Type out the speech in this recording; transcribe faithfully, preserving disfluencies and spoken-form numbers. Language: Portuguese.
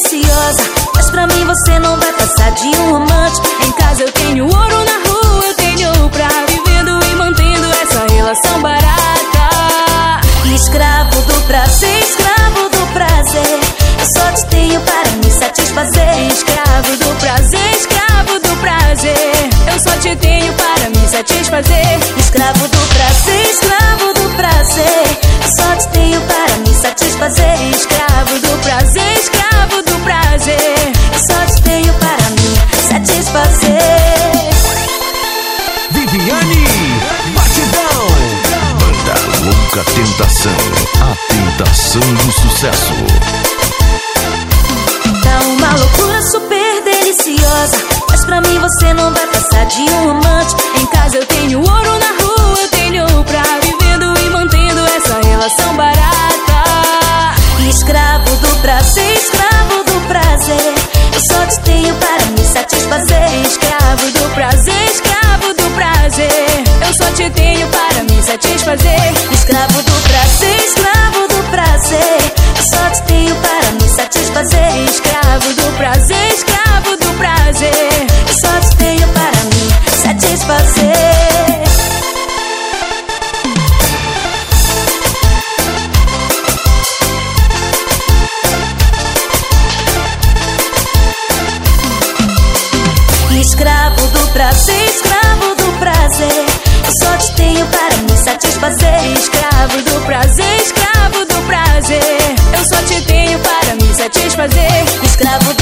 deliciosa, mas pra mim você não vai passar de um amante. Em casa eu tenho ouro, na rua eu tenho pra vivendo e mantendo essa relação barata. Escravo do prazer, escravo do prazer, eu só te tenho para me satisfazer. Escravo do prazer, escravo do prazer, eu só te tenho para me satisfazer. Escravo do prazer, escravo do prazer, eu só te tenho para me satisfazer. Escravo do prazer, escravo do prazer, eu só te tenho para me satisfazer. Viviane Batidão. Banda Louca Tentação, a tentação do sucesso. Tá uma loucura super deliciosa, mas pra mim você não vai passar de um amante. Em casa eu tenho ouro, na rua eu tenho pra vivendo e mantendo essa relação barata. Escravo do prazer, escravo do prazer, eu só te tenho para me satisfazer. Escravo do prazer, escravo do prazer, eu só te tenho para me satisfazer. Escravo do prazer, escravo do prazer, eu só te tenho para me satisfazer. Escravo do prazer, escravo do prazer, eu só te tenho para me satisfazer. Escravo do prazer, escravo do prazer, eu só te tenho para me satisfazer. Escravo do prazer, escravo do prazer, eu só te tenho para me satisfazer. Escravo